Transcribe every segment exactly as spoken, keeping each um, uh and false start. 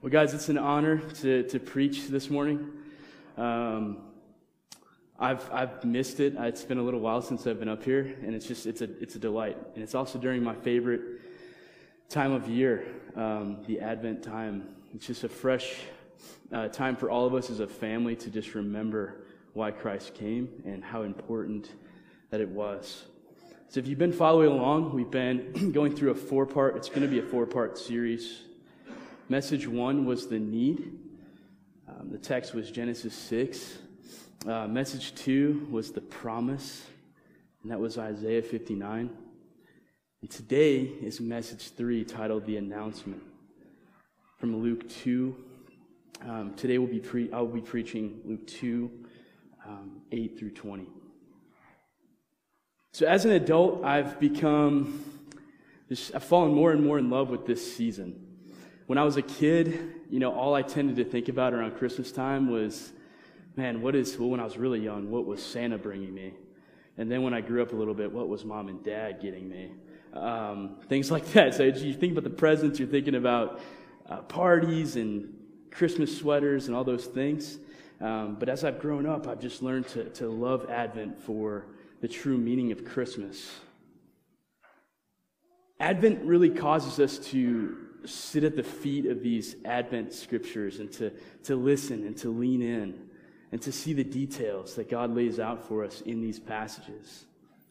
Well, guys, it's an honor to, to preach this morning. Um, I've I've missed it. It's been a little while since I've been up here, and it's just it's a it's a delight. And it's also during my favorite time of year, um, the Advent time. It's just a fresh uh, time for all of us as a family to just remember why Christ came and how important that it was. So if you've been following along, we've been going through a four-part, it's going to be a four-part series. Message one was the need. Um, the text was Genesis six. Uh, message two was the promise, and that was Isaiah fifty-nine. And today is message three, titled The Announcement, from Luke two. Um, today we'll be pre- I'll be preaching Luke two, um, eight through twenty. So as an adult, I've become, just, I've fallen more and more in love with this season. When I was a kid, you know, all I tended to think about around Christmas time was, man, what is, well, when I was really young, what was Santa bringing me? And then when I grew up a little bit, what was Mom and Dad getting me? Um, things like that. So you think about the presents, you're thinking about uh, parties and Christmas sweaters and all those things. Um, but as I've grown up, I've just learned to, to love Advent for the true meaning of Christmas. Advent really causes us to sit at the feet of these Advent scriptures and to, to listen and to lean in and to see the details that God lays out for us in these passages.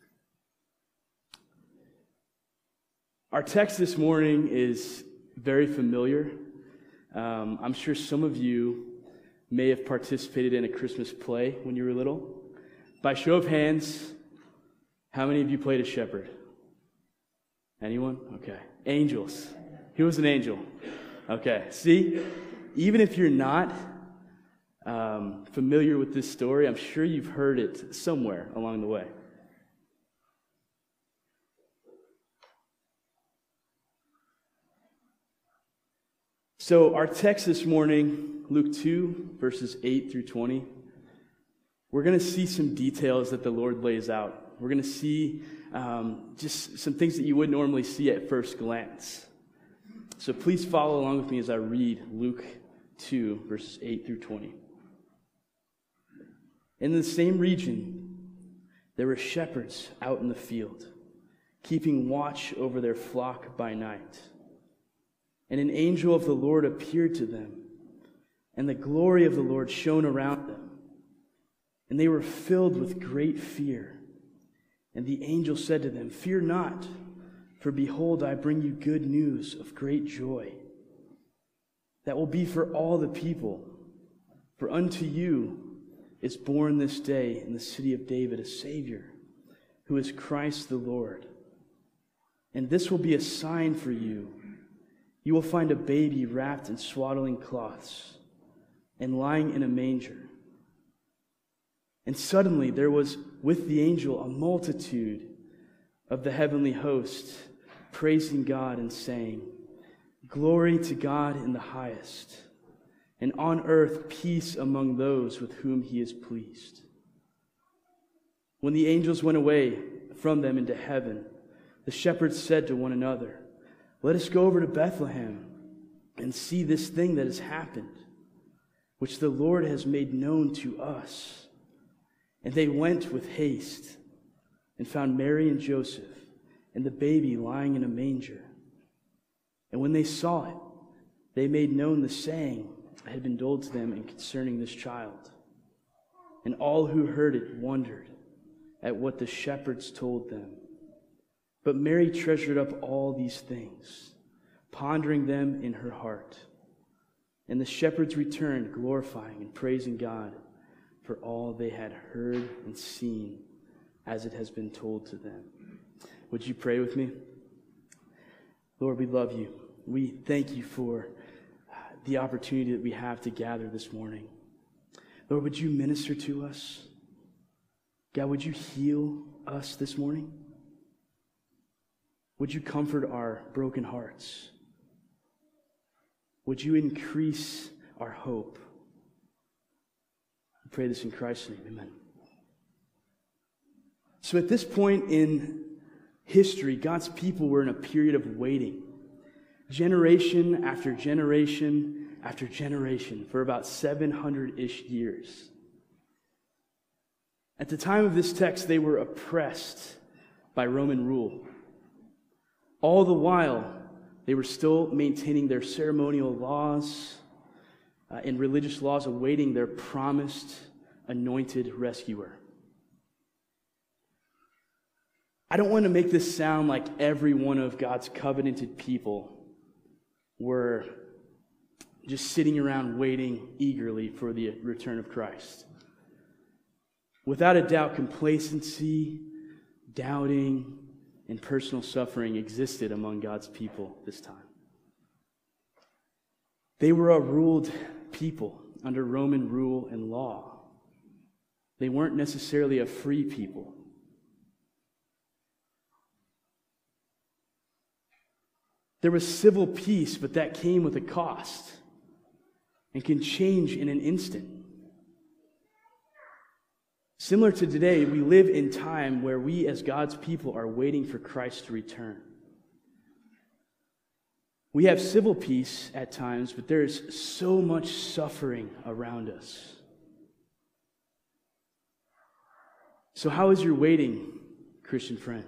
Our text this morning is very familiar. Um, I'm sure some of you may have participated in a Christmas play when you were little. By show of hands, how many of you played a shepherd? Anyone? Okay. Angels. Who was an angel? Okay. See, even if you're not um, familiar with this story, I'm sure you've heard it somewhere along the way. So our text this morning, Luke two, verses eight through twenty, we're going to see some details that the Lord lays out. We're going to see um, just some things that you wouldn't normally see at first glance. So please follow along with me as I read Luke two, verses eight through twenty. In the same region, there were shepherds out in the field, keeping watch over their flock by night. And an angel of the Lord appeared to them, and the glory of the Lord shone around them. And they were filled with great fear. And the angel said to them, "Fear not, for behold, I bring you good news of great joy that will be for all the people. For unto you is born this day in the city of David a Savior, who is Christ the Lord. And this will be a sign for you. You will find a baby wrapped in swaddling cloths and lying in a manger." And suddenly there was with the angel a multitude of the heavenly host, praising God and saying, "Glory to God in the highest, and on earth peace among those with whom he is pleased." When the angels went away from them into heaven, the shepherds said to one another, "Let us go over to Bethlehem and see this thing that has happened, which the Lord has made known to us." And they went with haste and found Mary and Joseph and the baby lying in a manger. And when they saw it, they made known the saying that had been told to them in concerning this child. And all who heard it wondered at what the shepherds told them. But Mary treasured up all these things, pondering them in her heart. And the shepherds returned, glorifying and praising God for all they had heard and seen as it has been told to them. Would you pray with me? Lord, we love you. We thank you for the opportunity that we have to gather this morning. Lord, would you minister to us? God, would you heal us this morning? Would you comfort our broken hearts? Would you increase our hope? I pray this in Christ's name, amen. So at this point in history, God's people were in a period of waiting. Generation after generation after generation for about seven hundred-ish years. At the time of this text, they were oppressed by Roman rule. All the while, they were still maintaining their ceremonial laws uh, and religious laws, awaiting their promised anointed rescuer. I don't want to make this sound like every one of God's covenanted people were just sitting around waiting eagerly for the return of Christ. Without a doubt, complacency, doubting, and personal suffering existed among God's people this time. They were a ruled people under Roman rule and law. They weren't necessarily a free people. There was civil peace, but that came with a cost and can change in an instant. Similar to today, we live in time where we as God's people are waiting for Christ to return. We have civil peace at times, but there is so much suffering around us. So how is your waiting, Christian friend?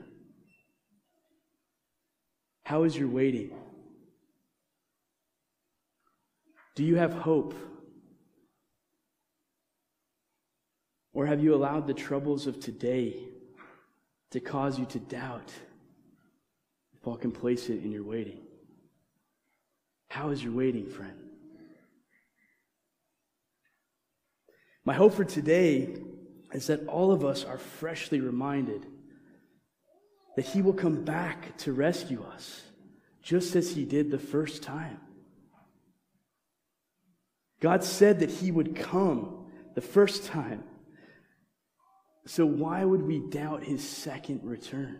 How is your waiting? Do you have hope? Or have you allowed the troubles of today to cause you to doubt, fall complacent in your waiting? How is your waiting, friend? My hope for today is that all of us are freshly reminded that He will come back to rescue us, just as He did the first time. God said that He would come the first time. So why would we doubt His second return?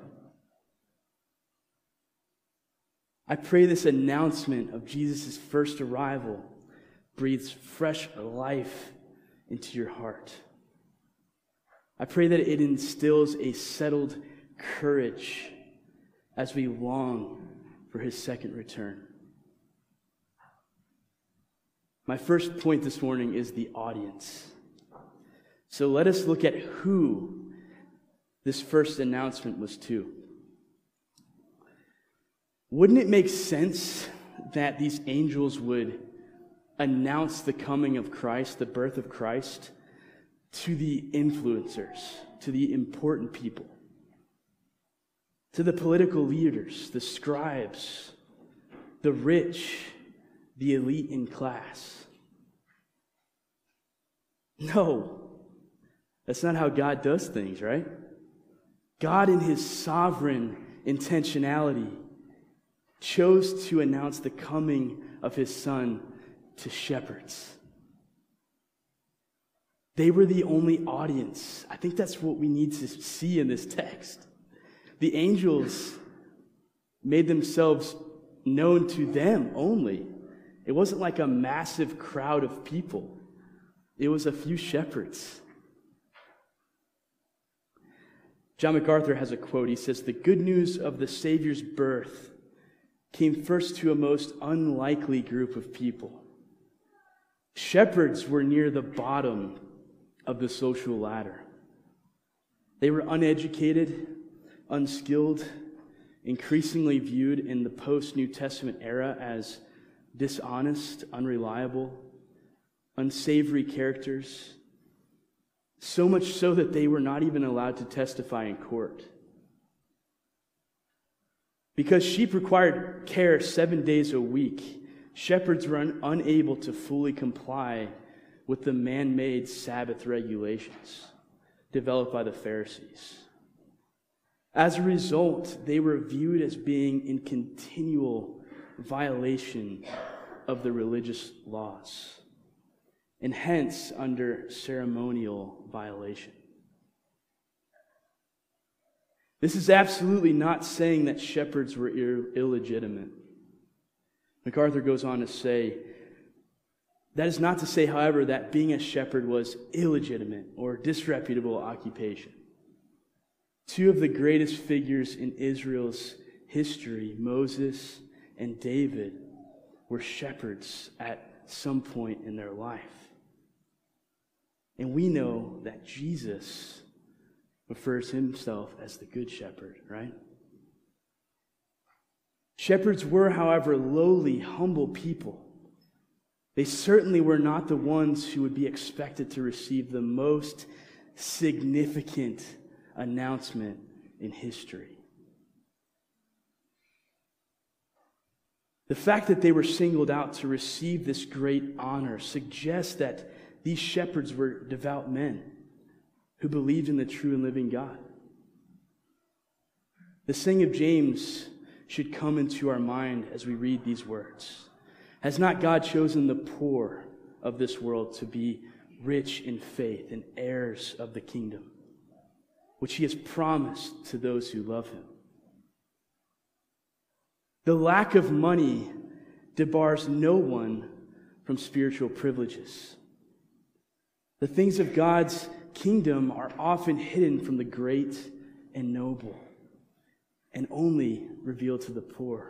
I pray this announcement of Jesus' first arrival breathes fresh life into your heart. I pray that it instills a settled courage as we long for His second return. My first point this morning is the audience. So let us look at who this first announcement was to. Wouldn't it make sense that these angels would announce the coming of Christ, the birth of Christ, to the influencers, to the important people, to the political leaders, the scribes, the rich, the elite in class? No. That's not how God does things, right? God, in His sovereign intentionality, chose to announce the coming of His Son to shepherds. They were the only audience. I think that's what we need to see in this text. The angels made themselves known to them only. It wasn't like a massive crowd of people. It was a few shepherds. John MacArthur has a quote. He says, "The good news of the Savior's birth came first to a most unlikely group of people. Shepherds were near the bottom of the social ladder. They were uneducated, unskilled, increasingly viewed in the post-New Testament era as dishonest, unreliable, unsavory characters, so much so that they were not even allowed to testify in court. Because sheep required care seven days a week, shepherds were un- unable to fully comply with the man-made Sabbath regulations developed by the Pharisees. As a result, they were viewed as being in continual violation of the religious laws, and hence under ceremonial violation. This is absolutely not saying that shepherds were ir- illegitimate. MacArthur goes on to say, that is not to say, however, that being a shepherd was illegitimate or disreputable occupation. Two of the greatest figures in Israel's history, Moses and David, were shepherds at some point in their life. And we know that Jesus refers himself as the Good Shepherd, right? Shepherds were, however, lowly, humble people. They certainly were not the ones who would be expected to receive the most significant announcement in history. The fact that they were singled out to receive this great honor suggests that these shepherds were devout men who believed in the true and living God. The saying of James should come into our mind as we read these words. Has not God chosen the poor of this world to be rich in faith and heirs of the kingdom, which he has promised to those who love him? The lack of money debars no one from spiritual privileges. The things of God's kingdom are often hidden from the great and noble, and only revealed to the poor.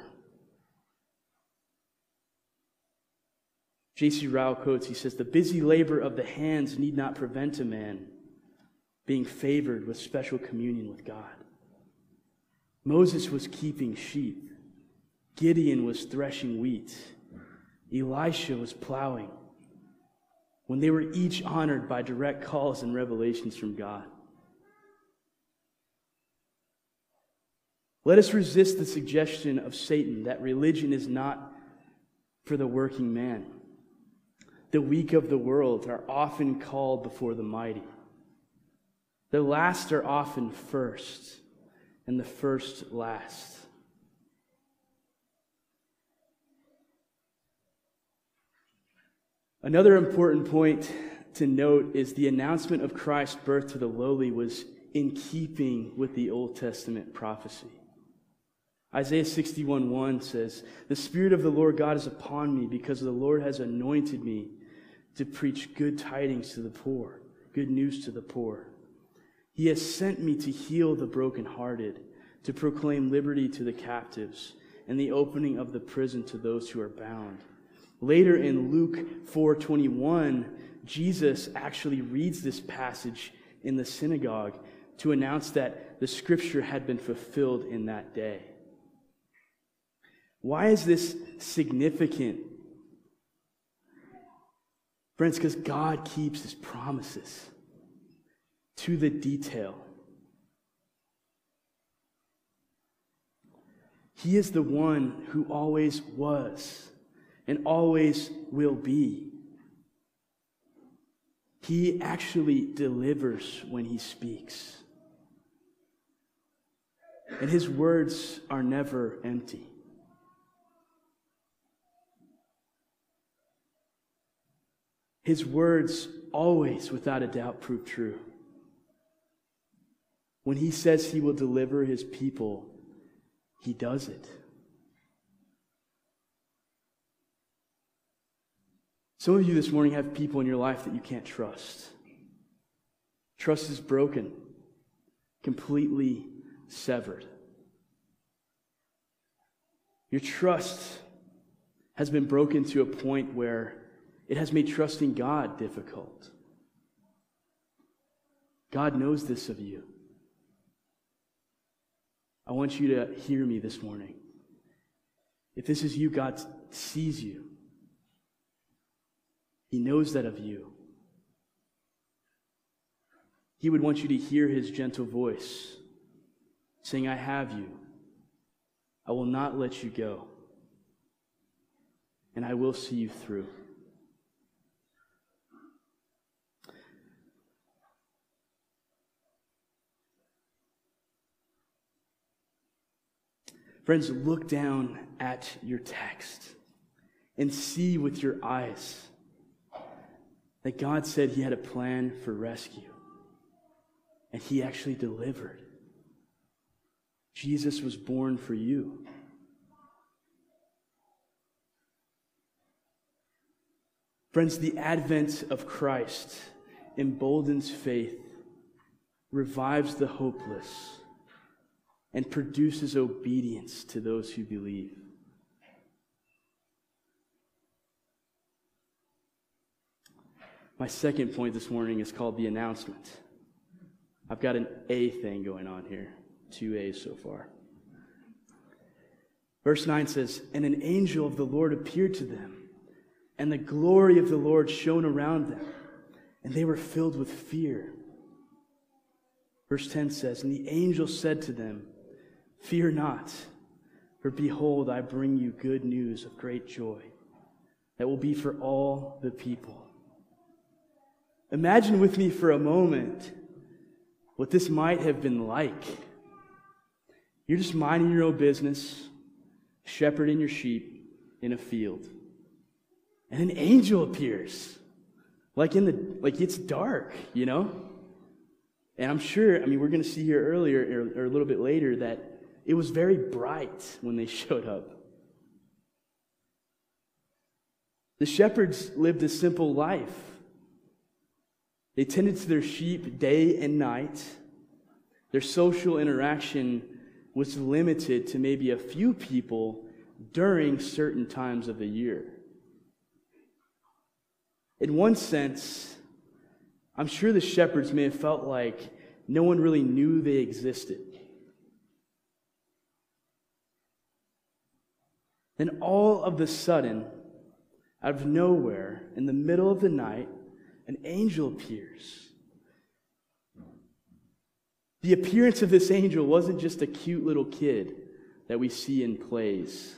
J C Ryle quotes, he says, "The busy labor of the hands need not prevent a man being favored with special communion with God. Moses was keeping sheep. Gideon was threshing wheat. Elisha was plowing, when they were each honored by direct calls and revelations from God." Let us resist the suggestion of Satan that religion is not for the working man. The weak of the world are often called before the mighty. The last are often first, and the first last. Another important point to note is the announcement of Christ's birth to the lowly was in keeping with the Old Testament prophecy. Isaiah sixty-one one says, "The Spirit of the Lord God is upon me, because the Lord has anointed me to preach good tidings to the poor, good news to the poor. He has sent me to heal the brokenhearted, to proclaim liberty to the captives, and the opening of the prison to those who are bound." Later in Luke four twenty-one, Jesus actually reads this passage in the synagogue to announce that the scripture had been fulfilled in that day. Why is this significant? Friends, because God keeps his promises to the detail. He is the one who always was and always will be. He actually delivers when he speaks. And his words are never empty. His words always, without a doubt, prove true. When he says he will deliver his people, he does it. Some of you this morning have people in your life that you can't trust. Trust is broken, completely severed. Your trust has been broken to a point where it has made trusting God difficult. God knows this of you. I want you to hear me this morning. If this is you, God sees you. He knows that of you. He would want you to hear his gentle voice saying, "I have you. I will not let you go. And I will see you through." Friends, look down at your text and see with your eyes that God said he had a plan for rescue. And he actually delivered. Jesus was born for you. Friends, the advent of Christ emboldens faith, revives the hopeless, and produces obedience to those who believe. My second point this morning is called the announcement. I've got an A thing going on here. Two A's so far. Verse nine says, "And an angel of the Lord appeared to them, and the glory of the Lord shone around them, and they were filled with fear." Verse ten says, "And the angel said to them, 'Fear not, for behold, I bring you good news of great joy that will be for all the people.'" Imagine with me for a moment what this might have been like. You're just minding your own business, shepherding your sheep in a field, and an angel appears, like in the like it's dark, you know. And I'm sure, I mean, we're going to see here earlier or, or a little bit later that it was very bright when they showed up. The shepherds lived a simple life. They tended to their sheep day and night. Their social interaction was limited to maybe a few people during certain times of the year. In one sense, I'm sure the shepherds may have felt like no one really knew they existed. Then all of a sudden, out of nowhere, in the middle of the night, an angel appears. The appearance of this angel wasn't just a cute little kid that we see in plays.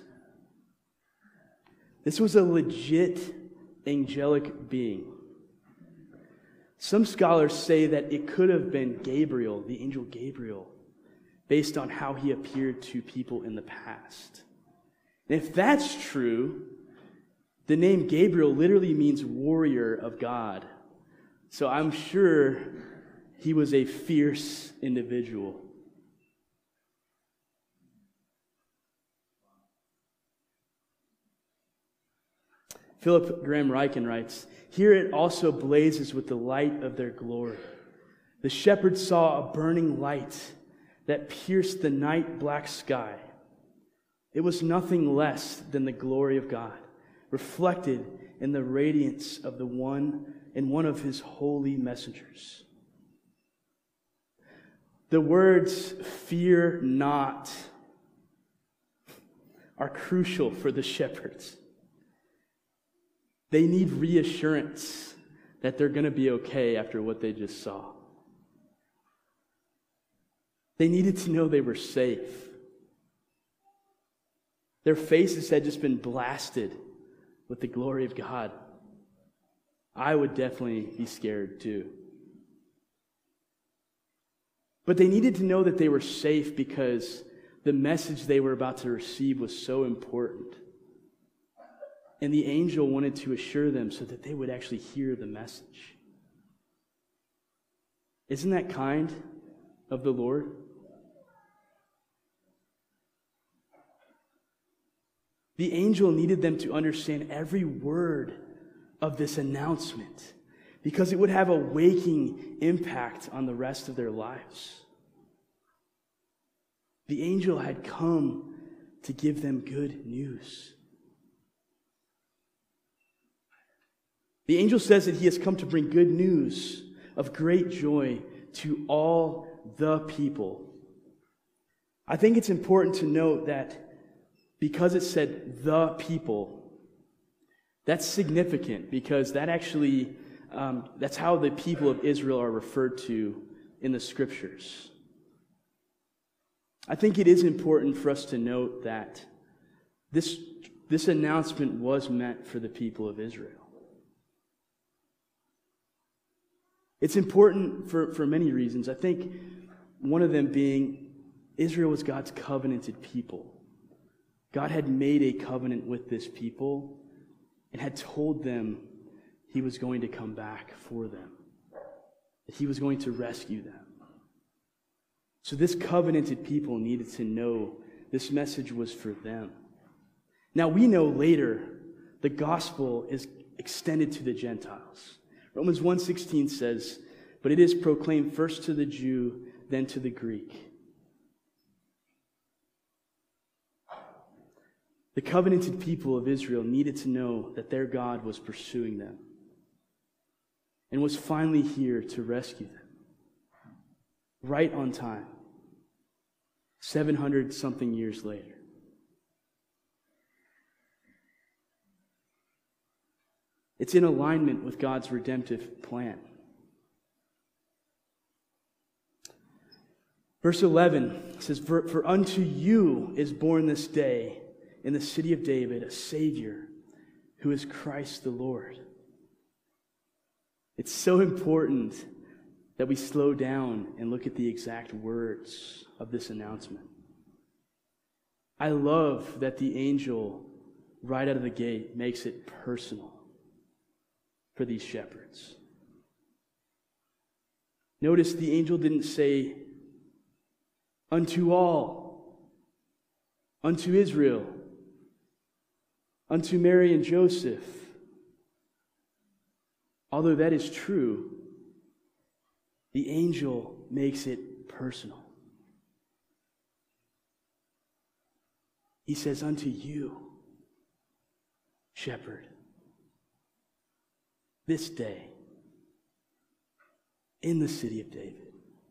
This was a legit angelic being. Some scholars say that it could have been Gabriel, the angel Gabriel, based on how he appeared to people in the past. And if that's true, the name Gabriel literally means warrior of God. So I'm sure he was a fierce individual. Philip Graham Ryken writes, "Here it also blazes with the light of their glory. The shepherds saw a burning light that pierced the night black sky. It was nothing less than the glory of God, reflected in the radiance of the one in one of his holy messengers." The words "fear not" are crucial for the shepherds. They need reassurance that they're going to be okay after what they just saw. They needed to know they were safe. Their faces had just been blasted with the glory of God. I would definitely be scared too. But they needed to know that they were safe because the message they were about to receive was so important. And the angel wanted to assure them so that they would actually hear the message. Isn't that kind of the Lord? The angel needed them to understand every word of this announcement because it would have a waking impact on the rest of their lives. The angel had come to give them good news. The angel says that he has come to bring good news of great joy to all the people. I think it's important to note that because it said the people, that's significant because that actually, um, that's how the people of Israel are referred to in the scriptures. I think it is important for us to note that this, this announcement was meant for the people of Israel. It's important for, for many reasons. I think one of them being Israel was God's covenanted people. God had made a covenant with this people and had told them he was going to come back for them, that he was going to rescue them. So this covenanted people needed to know this message was for them. Now we know later the gospel is extended to the Gentiles. Romans one sixteen says, "But it is proclaimed first to the Jew, then to the Greek." The covenanted people of Israel needed to know that their God was pursuing them. and was finally here to rescue them. Right on time, seven hundred something years later. It's in alignment with God's redemptive plan. Verse eleven says, For, for unto you is born this day in the city of David a Savior, who is Christ the Lord. It's so important that we slow down and look at the exact words of this announcement. I love that the angel, right out of the gate, makes it personal for these shepherds. Notice the angel didn't say, unto all, unto Israel, unto Mary and Joseph. Although that is true, the angel makes it personal. He says, unto you, shepherd, this day, in the city of David,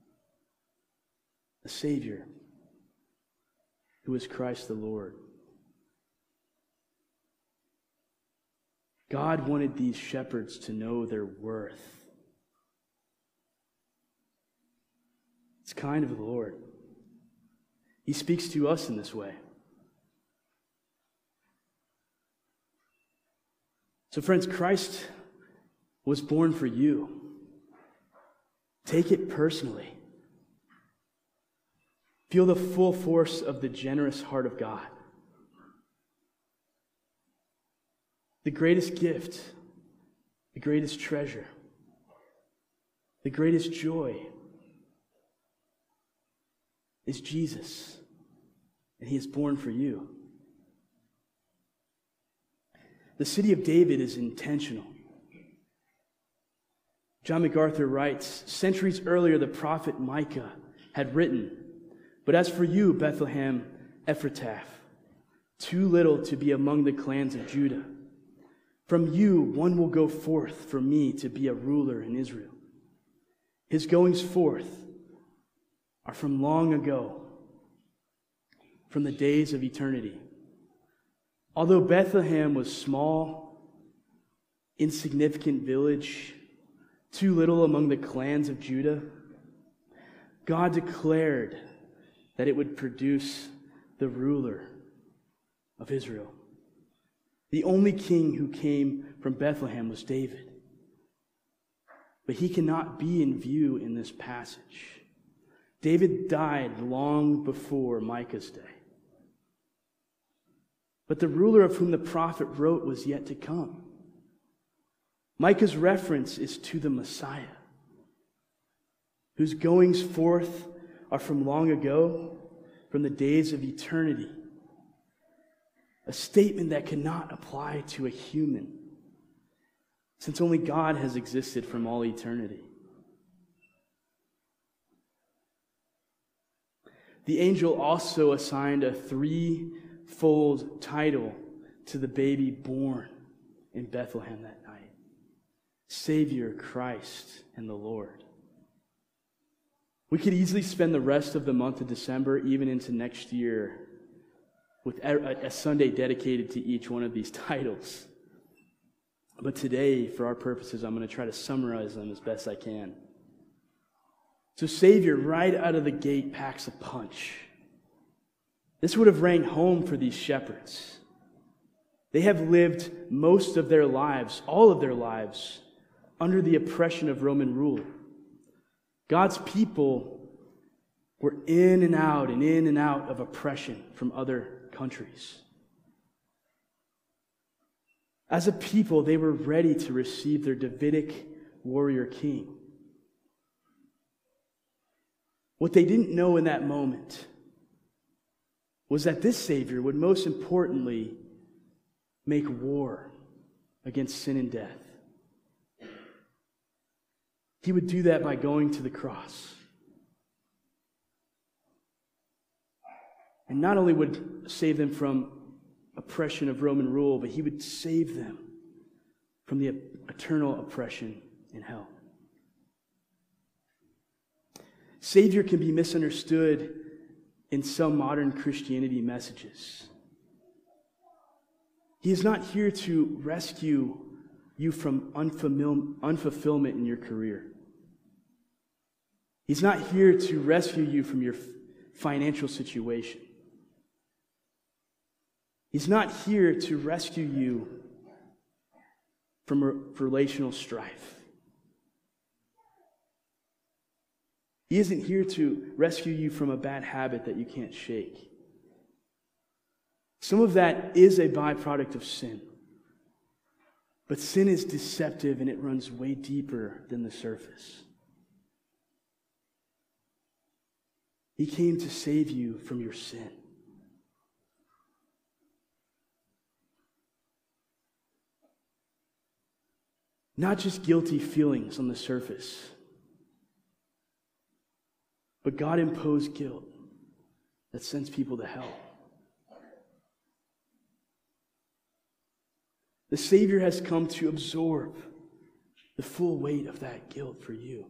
a Savior who is Christ the Lord. God wanted these shepherds to know their worth. It's kind of the Lord. He speaks to us in this way. So friends, Christ was born for you. Take it personally. Feel the full force of the generous heart of God. The greatest gift, the greatest treasure, the greatest joy is Jesus, and he is born for you. The city of David is intentional. John MacArthur writes, centuries earlier the prophet Micah had written, but as for you, Bethlehem Ephratah, too little to be among the clans of Judah. From you one will go forth for me to be a ruler in Israel. His goings forth are from long ago, from the days of eternity. Although Bethlehem was small, insignificant village, too little among the clans of Judah, God declared that it would produce the ruler of Israel. The only king who came from Bethlehem was David. But he cannot be in view in this passage. David died long before Micah's day. But the ruler of whom the prophet wrote was yet to come. Micah's reference is to the Messiah, whose goings forth are from long ago, from the days of eternity. A statement that cannot apply to a human, since only God has existed from all eternity. The angel also assigned a threefold title to the baby born in Bethlehem that night: Savior, Christ, and the Lord. We could easily spend the rest of the month of December, even into next year, with a Sunday dedicated to each one of these titles. But today, for our purposes, I'm going to try to summarize them as best I can. So Savior, right out of the gate, packs a punch. This would have rang home for these shepherds. They have lived most of their lives, all of their lives, under the oppression of Roman rule. God's people were in and out and in and out of oppression from other countries. As a people, they were ready to receive their Davidic warrior king. What they didn't know in that moment was that this Savior would most importantly make war against sin and death. He would do that by going to the cross. And not only would save them from oppression of Roman rule, but he would save them from the eternal oppression in hell. Savior can be misunderstood in some modern Christianity messages. He is not here to rescue you from unfamil- unfulfillment in your career. He's not here to rescue you from your financial situation. He's not here to rescue you from re- relational strife. He isn't here to rescue you from a bad habit that you can't shake. Some of that is a byproduct of sin. But sin is deceptive and it runs way deeper than the surface. He came to save you from your sin. Not just guilty feelings on the surface, but God-imposed guilt that sends people to hell. The Savior has come to absorb the full weight of that guilt for you.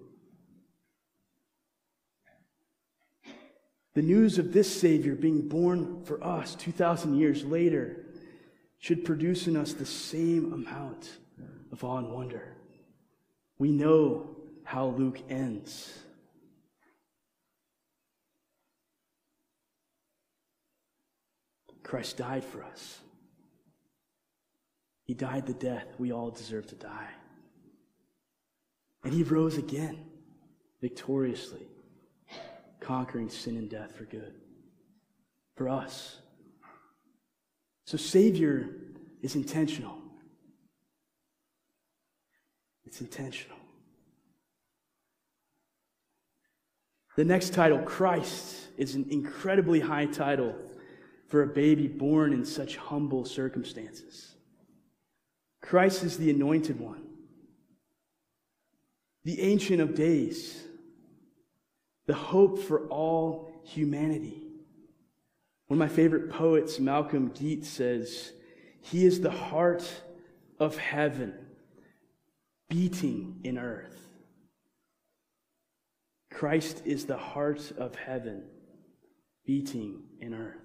The news of this Savior being born for us two thousand years later should produce in us the same amount of awe and wonder. We know how Luke ends. Christ died for us. He died the death we all deserve to die. And he rose again, victoriously, conquering sin and death for good, for us. So Savior is intentional. It's intentional. The next title, Christ, is an incredibly high title for a baby born in such humble circumstances. Christ is the Anointed One, the Ancient of Days, the hope for all humanity. One of my favorite poets, Malcolm Geet, says, "He is the heart of heaven beating in earth." Christ is the heart of heaven beating in earth.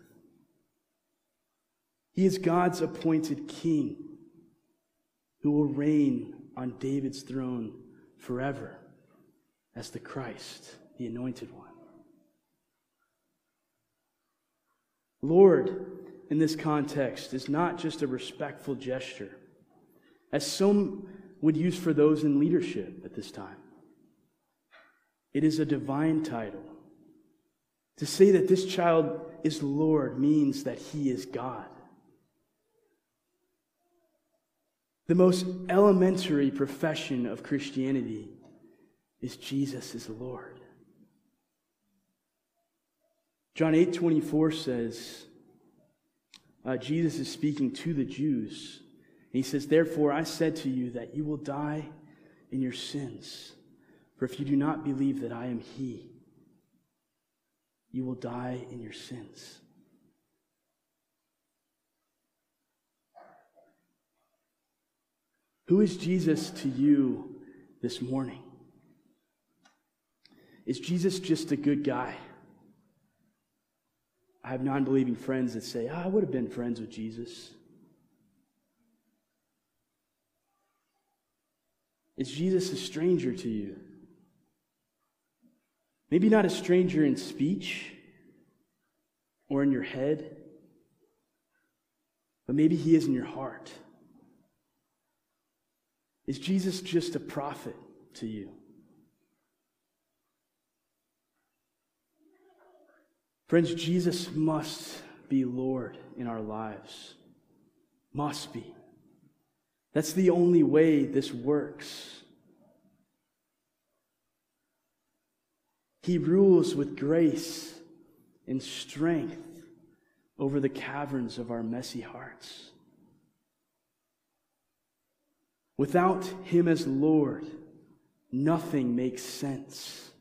He is God's appointed king who will reign on David's throne forever as the Christ, the Anointed One. Lord, in this context, is not just a respectful gesture, as some would use for those in leadership at this time. It is a divine title. To say that this child is Lord means that he is God. The most elementary profession of Christianity is Jesus is Lord. John eight twenty-four says, uh, Jesus is speaking to the Jews. And he says, "Therefore I said to you that you will die in your sins. For if you do not believe that I am he, you will die in your sins." Who is Jesus to you this morning? Is Jesus just a good guy? I have non-believing friends that say, oh, I would have been friends with Jesus. Is Jesus a stranger to you? Maybe not a stranger in speech or in your head, but maybe he is in your heart. Is Jesus just a prophet to you? Friends, Jesus must be Lord in our lives. Must be. That's the only way this works. He rules with grace and strength over the caverns of our messy hearts. Without him as Lord, nothing makes sense.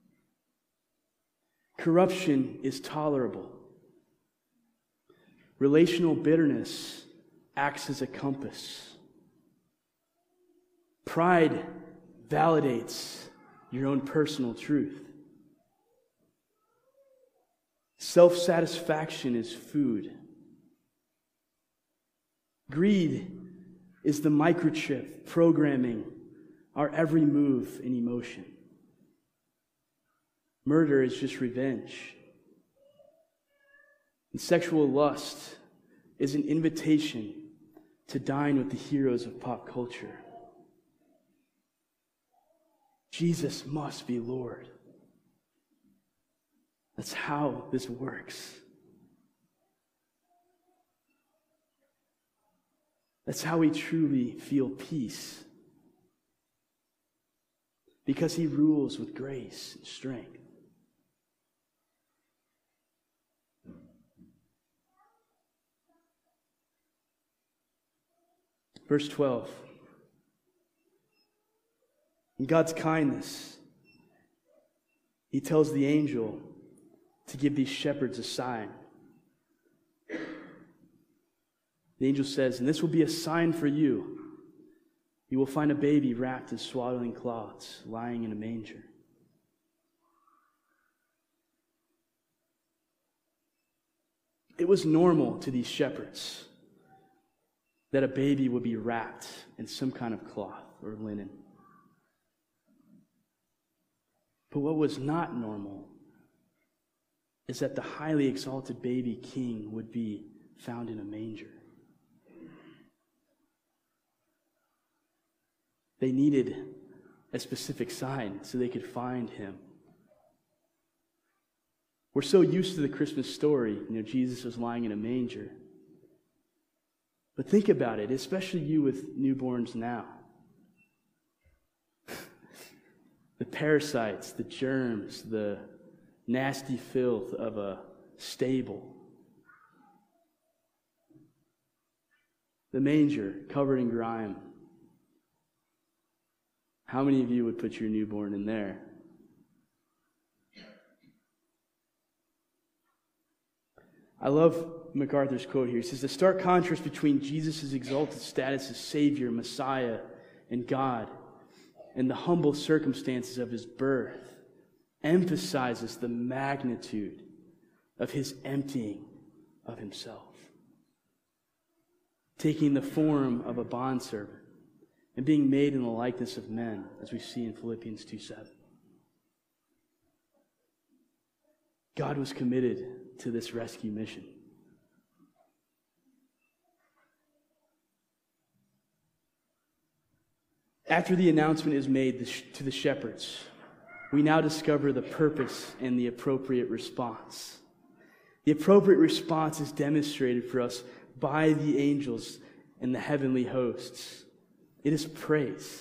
Corruption is tolerable. Relational bitterness acts as a compass. Pride validates your own personal truth. Self-satisfaction is food. Greed is the microchip programming our every move and emotion. Murder is just revenge. And sexual lust is an invitation to dine with the heroes of pop culture. Jesus must be Lord. That's how this works. That's how we truly feel peace. Because he rules with grace and strength. Verse twelve. In God's kindness, he tells the angel to give these shepherds a sign. The angel says, and this will be a sign for you. You will find a baby wrapped in swaddling cloths, lying in a manger. It was normal to these shepherds that a baby would be wrapped in some kind of cloth or linen. But what was not normal is that the highly exalted baby king would be found in a manger. They needed a specific sign so they could find him. We're so used to the Christmas story, you know, Jesus was lying in a manger. But think about it, especially you with newborns now. The parasites, the germs, the nasty filth of a stable. The manger covered in grime. How many of you would put your newborn in there? I love MacArthur's quote here. He says, the stark contrast between Jesus' exalted status as Savior, Messiah, and God, and the humble circumstances of his birth emphasizes the magnitude of his emptying of himself, taking the form of a bondservant and being made in the likeness of men, as we see in Philippians two seven. God was committed to this rescue mission. After the announcement is made to the shepherds, we now discover the purpose and the appropriate response. The appropriate response is demonstrated for us by the angels and the heavenly hosts. It is praise.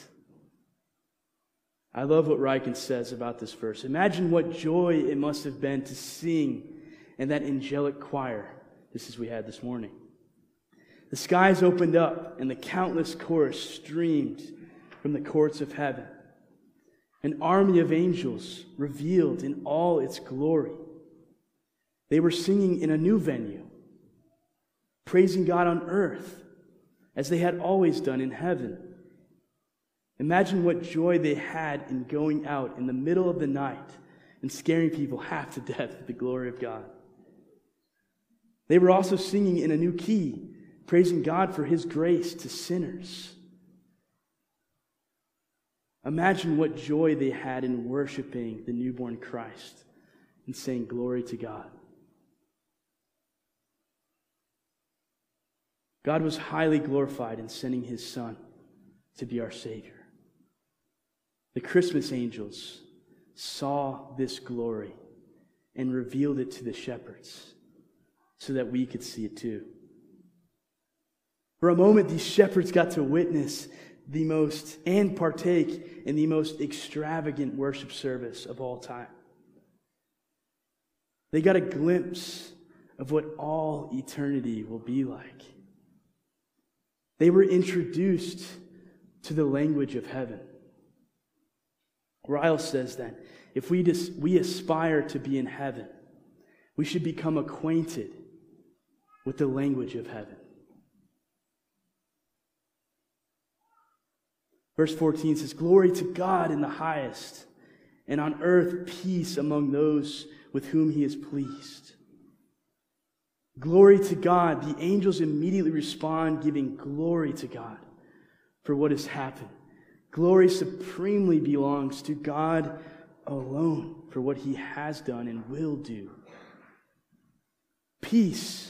I love what Ryken says about this verse. Imagine what joy it must have been to sing in that angelic choir, just as we had this morning. The skies opened up and the countless chorus streamed from the courts of heaven. An army of angels revealed in all its glory. They were singing in a new venue, praising God on earth as they had always done in heaven. Imagine what joy they had in going out in the middle of the night and scaring people half to death with the glory of God. They were also singing in a new key, praising God for his grace to sinners. Imagine what joy they had in worshiping the newborn Christ and saying glory to God. God was highly glorified in sending his Son to be our Savior. The Christmas angels saw this glory and revealed it to the shepherds so that we could see it too. For a moment, these shepherds got to witness the most and partake in the most extravagant worship service of all time. They got a glimpse of what all eternity will be like. They were introduced to the language of heaven. Ryle says that if we, dis- we aspire to be in heaven, we should become acquainted with the language of heaven. Verse fourteen says, "Glory to God in the highest, and on earth peace among those with whom he is pleased." Glory to God. The angels immediately respond, giving glory to God for what has happened. Glory supremely belongs to God alone for what he has done and will do. Peace.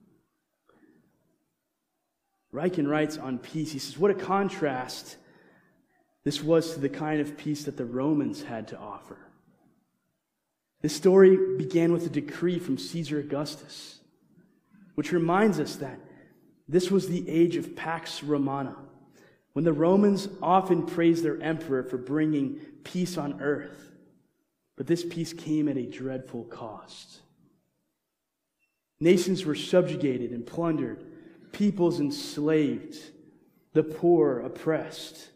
Ryken writes on peace, he says, what a contrast this was to the kind of peace that the Romans had to offer. This story began with a decree from Caesar Augustus, which reminds us that this was the age of Pax Romana, when the Romans often praised their emperor for bringing peace on earth. But this peace came at a dreadful cost. Nations were subjugated and plundered, peoples enslaved, the poor oppressed.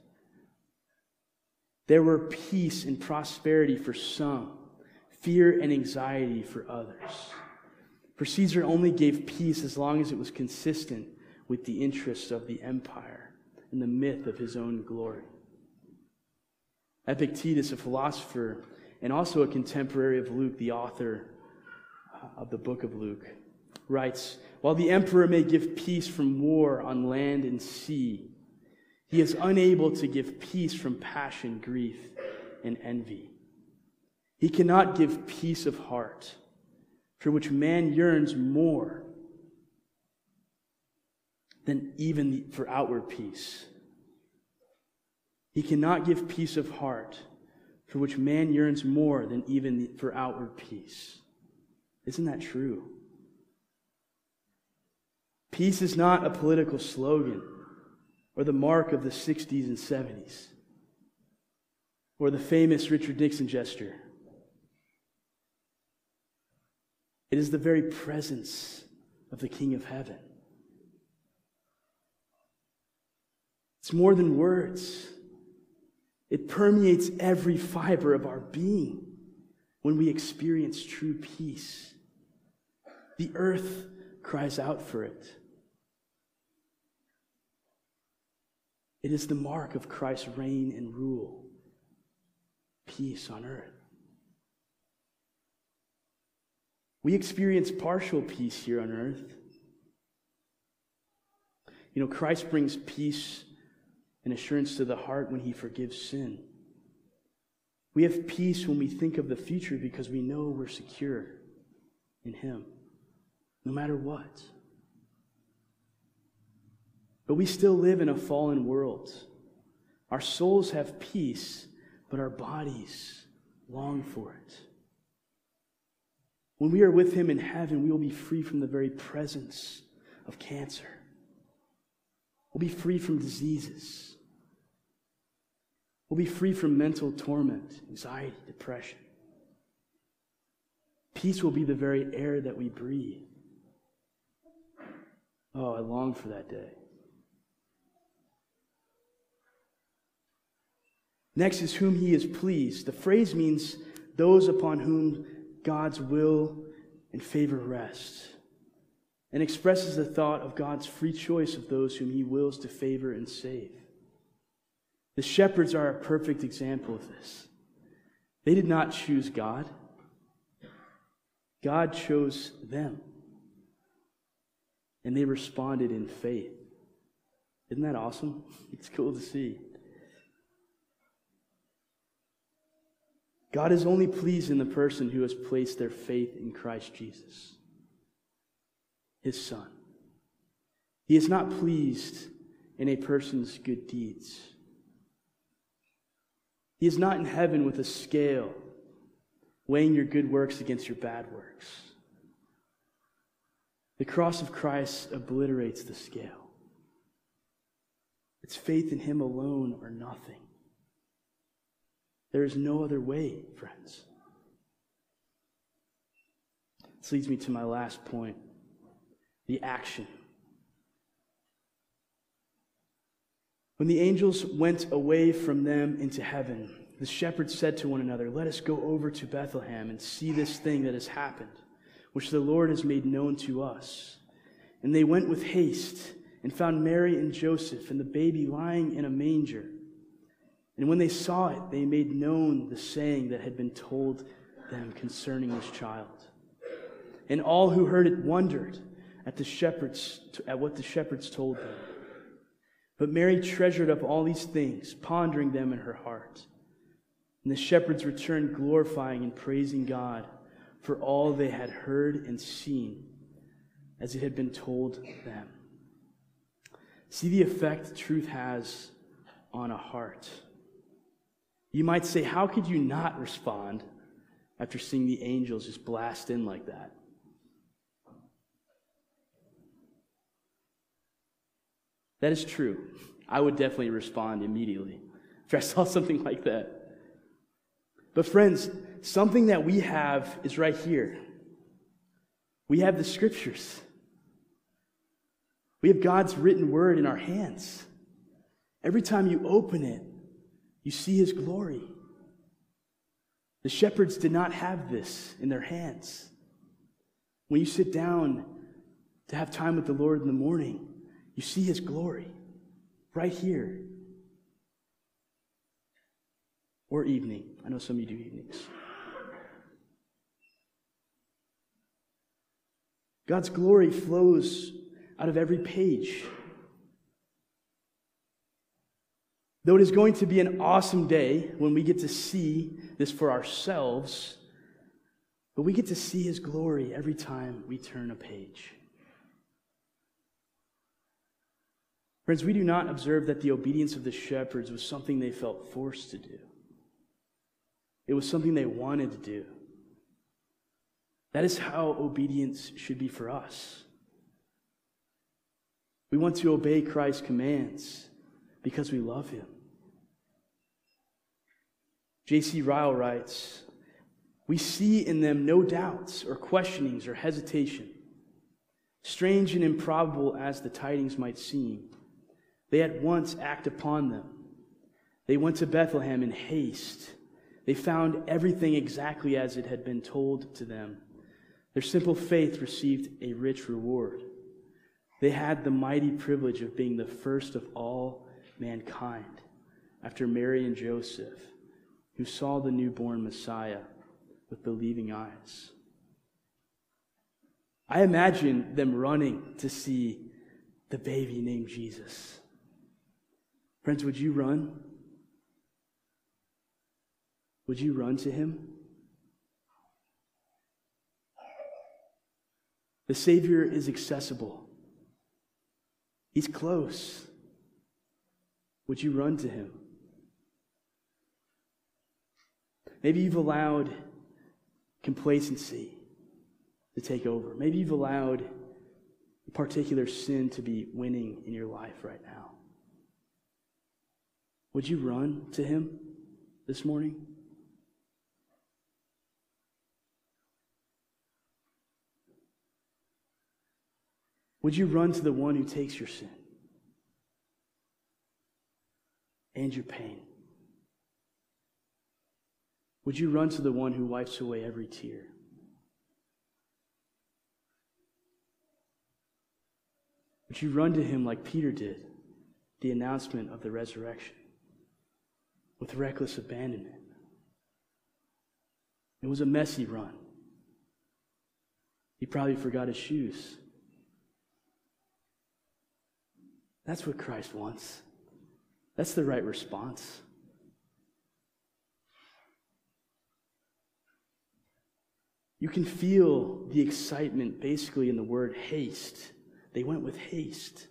There were peace and prosperity for some, fear and anxiety for others. For Caesar only gave peace as long as it was consistent with the interests of the empire and the myth of his own glory. Epictetus, a philosopher and also a contemporary of Luke, the author of the book of Luke, writes, "While the emperor may give peace from war on land and sea, he is unable to give peace from passion, grief, and envy. He cannot give peace of heart, for which man yearns more than even for outward peace. He cannot give peace of heart, for which man yearns more than even for outward peace." Isn't that true? Peace is not a political slogan or the mark of the sixties and seventies or the famous Richard Nixon gesture. It is the very presence of the King of Heaven. It's more than words. It permeates every fiber of our being when we experience true peace. The earth cries out for it. It is the mark of Christ's reign and rule. Peace on earth. We experience partial peace here on earth. You know, Christ brings peace and assurance to the heart when he forgives sin. We have peace when we think of the future because we know we're secure in him, no matter what. But we still live in a fallen world. Our souls have peace, but our bodies long for it. When we are with him in heaven, we will be free from the very presence of cancer. We'll be free from diseases. We'll be free from mental torment, anxiety, depression. Peace will be the very air that we breathe. Oh, I long for that day. Next is whom he is pleased. The phrase means those upon whom God's will and favor rest, and expresses the thought of God's free choice of those whom he wills to favor and save. The shepherds are a perfect example of this. They did not choose God. God chose them. And they responded in faith. Isn't that awesome? It's cool to see. God is only pleased in the person who has placed their faith in Christ Jesus, his Son. He is not pleased in a person's good deeds. He is not in heaven with a scale, weighing your good works against your bad works. The cross of Christ obliterates the scale. It's faith in him alone or nothing. There is no other way, friends. This leads me to my last point, the action. When the angels went away from them into heaven, the shepherds said to one another, "Let us go over to Bethlehem and see this thing that has happened, which the Lord has made known to us." And they went with haste and found Mary and Joseph and the baby lying in a manger. And when they saw it, they made known the saying that had been told them concerning this child. And all who heard it wondered at the shepherds, at what the shepherds told them. But Mary treasured up all these things, pondering them in her heart. And the shepherds returned, glorifying and praising God for all they had heard and seen, as it had been told them. See the effect truth has on a heart. You might say, how could you not respond after seeing the angels just blast in like that? That is true. I would definitely respond immediately if I saw something like that. But friends, something that we have is right here. We have the Scriptures. We have God's written word in our hands. Every time you open it, you see His glory. The shepherds did not have this in their hands. When you sit down to have time with the Lord in the morning, you see His glory right here. Or evening. I know some of you do evenings. God's glory flows out of every page. Though it is going to be an awesome day when we get to see this for ourselves, but we get to see His glory every time we turn a page. Friends, we do not observe that the obedience of the shepherds was something they felt forced to do. It was something they wanted to do. That is how obedience should be for us. We want to obey Christ's commands because we love Him. J C Ryle writes, "We see in them no doubts or questionings or hesitation. Strange and improbable as the tidings might seem, they at once act upon them. They went to Bethlehem in haste. They found everything exactly as it had been told to them. Their simple faith received a rich reward. They had the mighty privilege of being the first of all mankind, after Mary and Joseph, who saw the newborn Messiah with believing eyes." I imagine them running to see the baby named Jesus. Friends, would you run? Would you run to Him? The Savior is accessible. He's close. Would you run to Him? Maybe you've allowed complacency to take over. Maybe you've allowed a particular sin to be winning in your life right now. Would you run to Him this morning? Would you run to the one who takes your sin and your pain? Would you run to the one who wipes away every tear? Would you run to Him like Peter did, the announcement of the resurrection, with reckless abandonment? It was a messy run. He probably forgot his shoes. That's what Christ wants. That's the right response. You can feel the excitement basically in the word haste. They went with haste.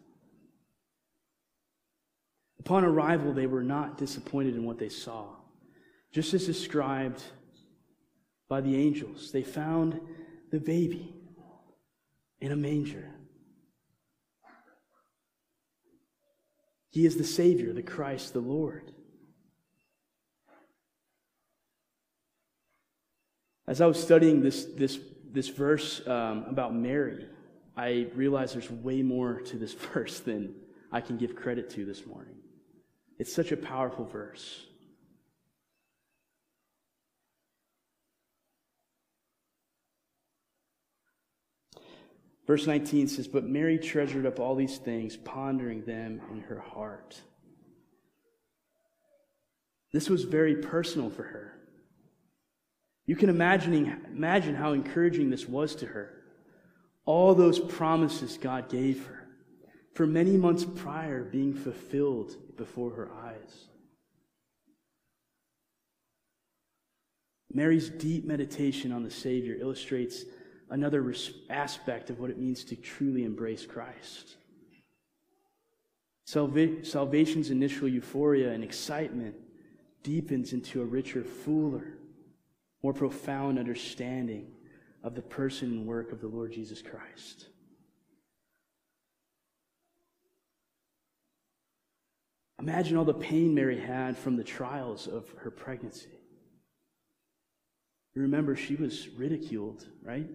Upon arrival, they were not disappointed in what they saw. Just as described by the angels, they found the baby in a manger. He is the Savior, the Christ, the Lord. As I was studying this this this verse um, about Mary, I realized there's way more to this verse than I can give credit to this morning. It's such a powerful verse. Verse nineteen says, "But Mary treasured up all these things, pondering them in her heart." This was very personal for her. You can imagine, imagine how encouraging this was to her. All those promises God gave her for many months prior being fulfilled before her eyes. Mary's deep meditation on the Savior illustrates another aspect of what it means to truly embrace Christ. Salva- salvation's initial euphoria and excitement deepens into a richer, fuller, more profound understanding of the person and work of the Lord Jesus Christ. Imagine all the pain Mary had from the trials of her pregnancy. You remember, she was ridiculed, right?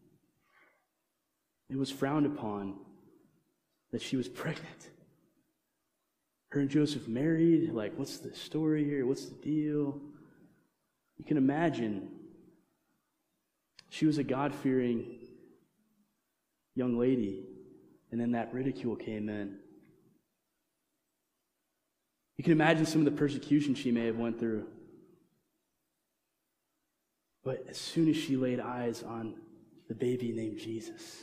It was frowned upon that she was pregnant. Her and Joseph married, like, what's the story here? What's the deal? You can imagine she was a God-fearing young lady, and then that ridicule came in. You can imagine some of the persecution she may have went through. But as soon as she laid eyes on the baby named Jesus,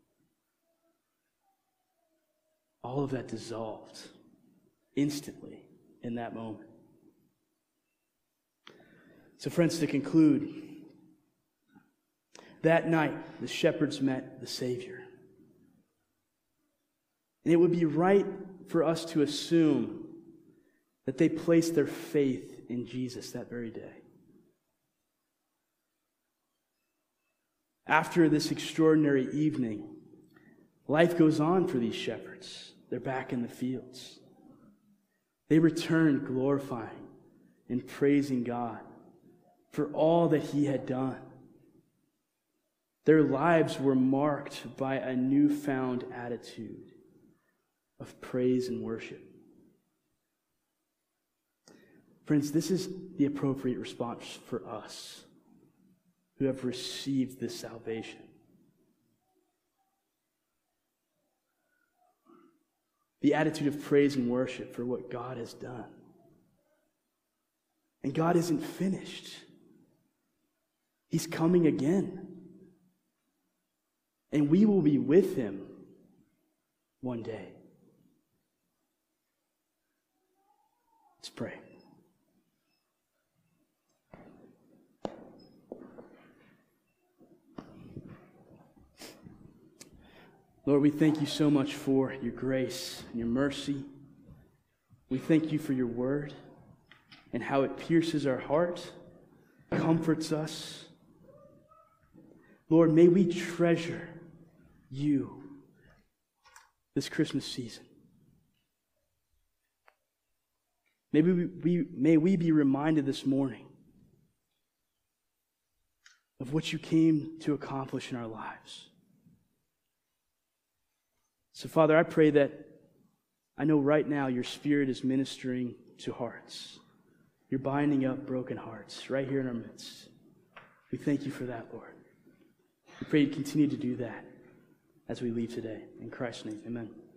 all of that dissolved instantly in that moment. So friends, to conclude, that night the shepherds met the Savior. And it would be right for us to assume that they placed their faith in Jesus that very day. After this extraordinary evening, life goes on for these shepherds. They're back in the fields. They return glorifying and praising God for all that He had done. Their lives were marked by a newfound attitude of praise and worship. Friends, this is the appropriate response for us who have received this salvation. The attitude of praise and worship for what God has done. And God isn't finished. He's coming again. And we will be with Him one day. Let's pray. Lord, we thank you so much for your grace and your mercy. We thank you for your word and how it pierces our heart, comforts us. Lord, may we treasure you this Christmas season. Maybe we, we, may we be reminded this morning of what you came to accomplish in our lives. So, Father, I pray that I know right now your Spirit is ministering to hearts. You're binding up broken hearts right here in our midst. We thank you for that, Lord. We pray you continue to do that as we leave today. In Christ's name, amen.